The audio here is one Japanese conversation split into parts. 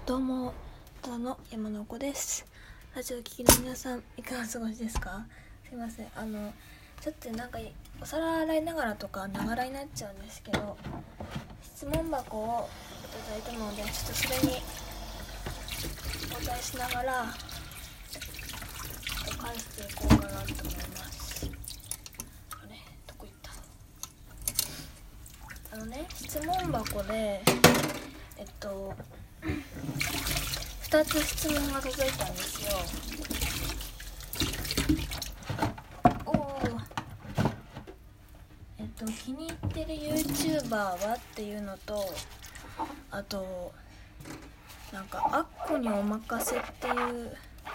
どうも、ただの山の子です。ラジオ聴きの皆さん、いかがお過ごしですか？すいません、ちょっとお皿洗いながらとかながらになっちゃうんですけど、質問箱をいただいたので、ちょっとそれにお答えしながら返していこうかなと思います。どこ行った質問箱で2つ質問が届いたんですよ。気に入ってる YouTuber はっていうのと、あとあっこにおまかせっていう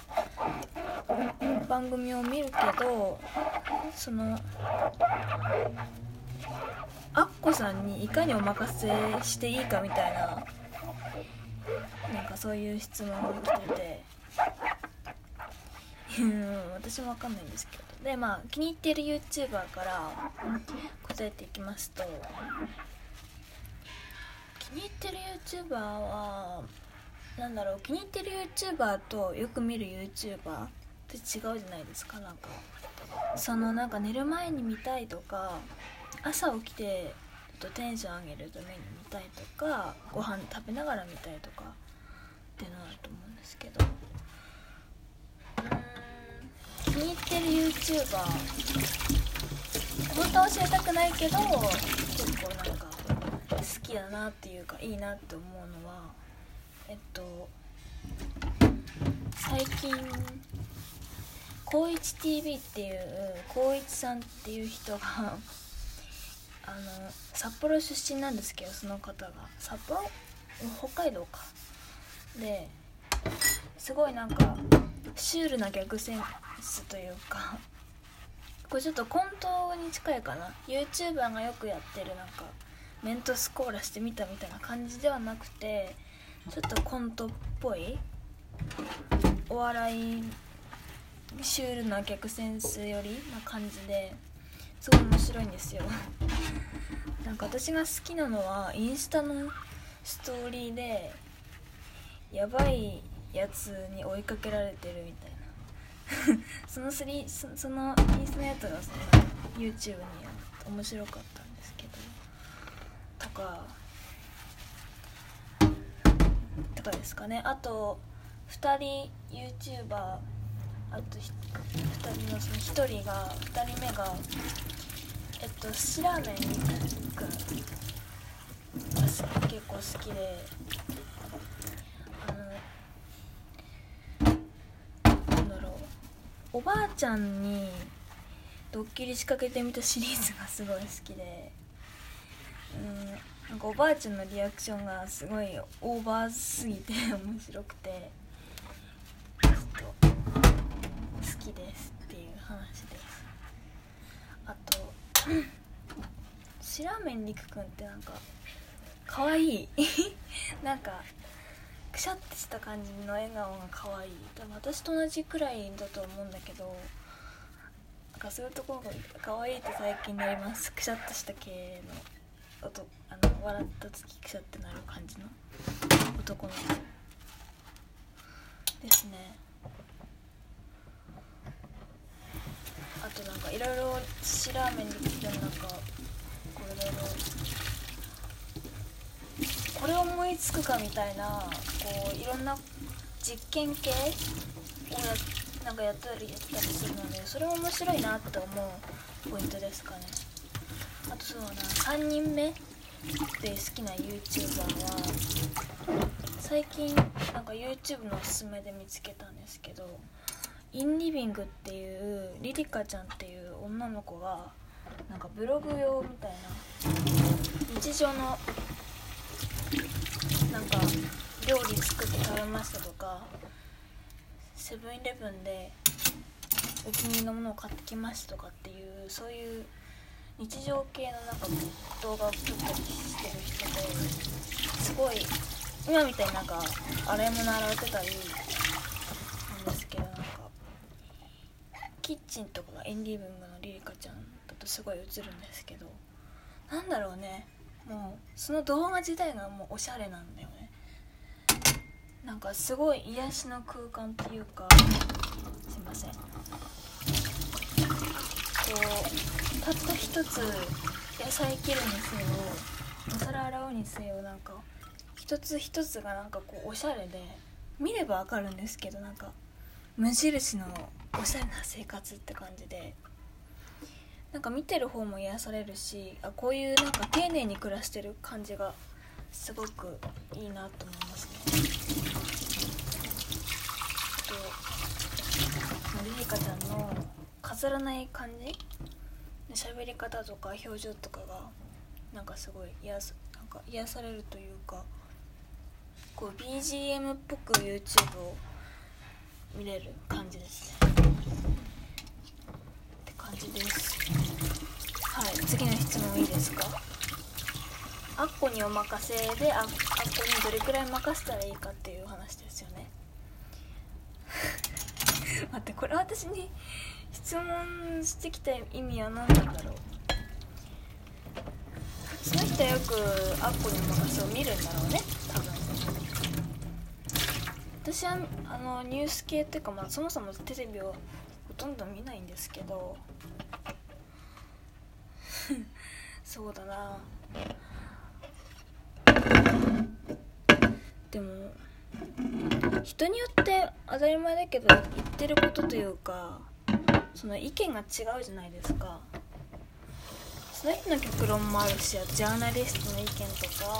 番組を見るけど、そのアッコさんにいかにお任せしていいかみたいな、そういう質問が来てて私もわかんないんですけど、で気に入っている YouTuber から答えていきますと、気に入ってる YouTuber は気に入ってる YouTuber とよく見る YouTuber って違うじゃないですか。寝る前に見たいとか、朝起きてちょっとテンション上げるために見たいとか、ご飯食べながら見たいとかっていうのあると思うんですけど、気に入ってる YouTuber、 本当は教えたくないけど結構好きだなっていうか、いいなって思うのは最近こういち TV っていうこういちさんっていう人が札幌出身なんですけど、その方が札幌、北海道かですごいシュールな逆センスというか、これちょっとコントに近いかな。 YouTuber がよくやってるメントスコーラしてみたみたいな感じではなくて、ちょっとコントっぽいお笑いシュールな逆センスよりな感じですごい面白いんですよ私が好きなのはインスタのストーリーでやばいやつに追いかけられてるみたいなそのインスタのやつがYouTube に面白かったんですけど、とかですかね。あと2人 YouTuber、 あと2人のその2人目がスシラーメンにくんが結構好きで、おばあちゃんにドッキリ仕掛けてみたシリーズがすごい好きで、おばあちゃんのリアクションがすごいオーバーすぎて面白くてちょっと好きですっていう話です。あとシラーメンりくくんってかわいいくしゃってした感じの笑顔がかわいい。多分私と同じくらいだと思うんだけど、そういうところがかわいいって最近なります。くしゃっとした系の笑った時くしゃってなる感じの男の子ですね。あといろいろシラーメンについてこれ思いつくかみたいないろんな実験系をやったりするので、それも面白いなって思うポイントですかね。あと3人目で好きな YouTuber は最近YouTube のおすすめで見つけたんですけど、インリビングっていうリリカちゃんっていう女の子がブログ用みたいな日常の料理作って食べましたとか、セブンイレブンでお気に入りのものを買ってきましたとかっていう、そういう日常系の動画を作ったりしてる人で、すごい今みたいに洗い物洗ってたりなんですけど、キッチンとかがエンディブングのリリカちゃんだとすごい映るんですけど、もうその動画自体がもうおしゃれなんだよね。 かすごい癒しの空間っていうか、すいません、こうたった一つ野菜切るにせよお皿洗うにせよ、なんか一つ一つがなんかこうおしゃれで、見ればわかるんですけど、なんか無印のおしゃれな生活って感じで、なんか見てる方も癒されるし、こういうなんか丁寧に暮らしてる感じがすごくいいなと思いますね。リリカちゃんの飾らない感じ、喋り方とか表情とかがなんかすごい癒されるというか、こう BGM っぽく YouTube を見れる感じですね。って感じです。はい、次の質問いいですか？アッコにお任せでアッコにどれくらい任せたらいいかっていう話ですよね。待って、これ私に質問してきた意味は何なんだろう。その人はよくアッコにお任せを見るんだろうね、多分。私はニュース系っていうか、そもそもテレビをほとんど見ないんですけどそうだな。でも人によって当たり前だけど言ってることというか、その意見が違うじゃないですか。その人の極論もあるし、ジャーナリストの意見とか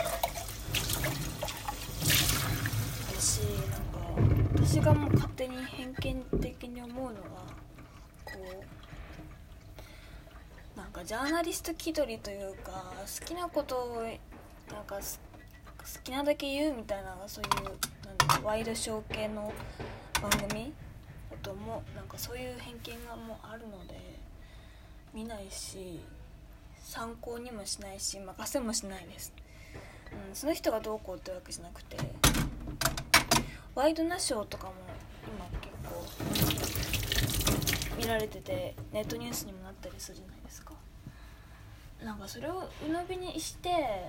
あるし、なんか私がもう勝手に偏見的に思うのは、こうなんかジャーナリスト気取りというか、好きなことをなんか好きなだけ言うみたいな、そういうなんだワイドショー系の番組だともなんかそういう偏見がもうあるので見ないし、参考にもしないし任せもしないです。その人がどうこうってわけじゃなくて、ワイドナショーとかも今結構見られてて、ネットニュースにもなったりするじゃないですか。なんかそれを鵜呑みにして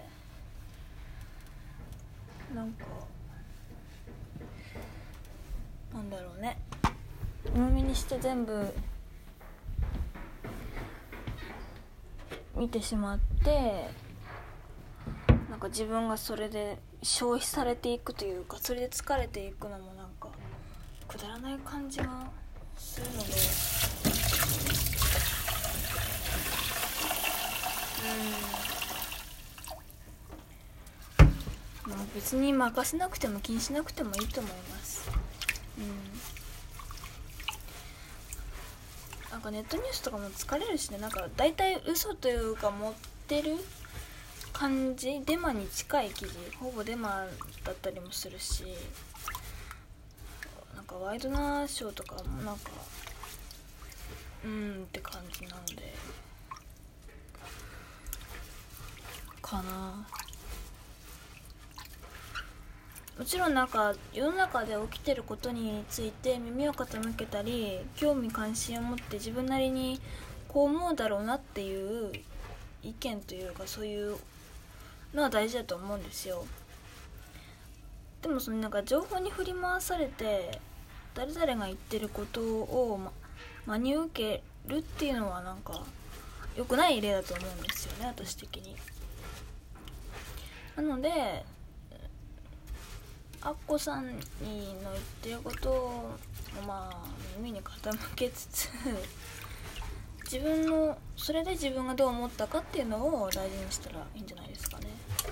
なんかなんだろうね、鵜呑みにして全部見てしまって、なんか自分がそれで消費されていくというか、それで疲れていくのもなんかくだらない感じがするので、別に任せなくても気にしなくてもいいと思います。なんかネットニュースとかも疲れるしね、なんか大体嘘というか持ってる感じ、デマに近い記事、ほぼデマだったりもするし、なんかワイドナショーとかもなんかって感じなのでかな。もちろんなんか世の中で起きてることについて耳を傾けたり、興味関心を持って自分なりにこう思うだろうなっていう意見というか、そういうのは大事だと思うんですよ。でもそのなんか情報に振り回されて誰々が言ってることを、真に受けるっていうのはなんか良くない例だと思うんですよね、私的に。なのでアッコさんの言ってることを耳に傾けつつ、それで自分がどう思ったかっていうのを大事にしたらいいんじゃないですかね。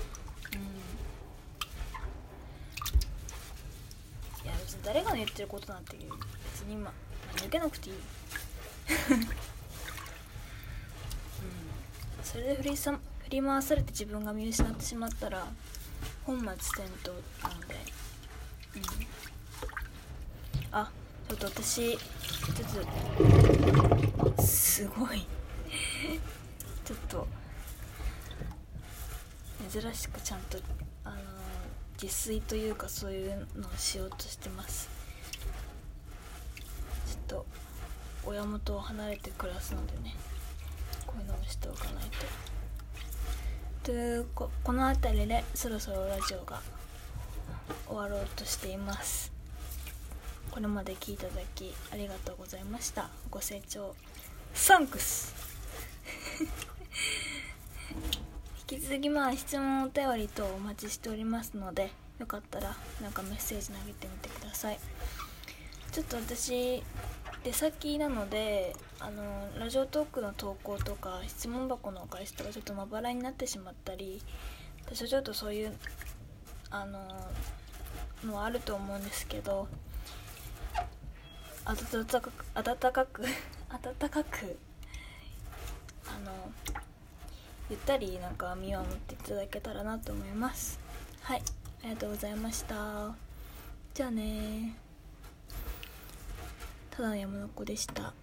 いや別に誰が言ってることなんて別に受けなくていいそれで振り回されて自分が見失ってしまったら本末転倒なので、ちょっと私すごいちょっと珍しくちゃんと自炊というかそういうのをしようとしてます。ちょっと親元を離れて暮らすのでね、こういうのをしておかないと。この辺りでそろそろラジオが終終わろうとしています。これまで聞いていただきありがとうございました。ご清聴サンクス引き続き質問お便り等お待ちしておりますので、よかったらなんかメッセージ投げてみてください。ちょっと私出先なのでラジオトークの投稿とか質問箱のお返しとかちょっとまばらになってしまったり、私はちょっとそういうのはあると思うんですけど、温かくゆったりなんか見守っていただけたらなと思います。はい、ありがとうございました。じゃあね、ただの山の子でした。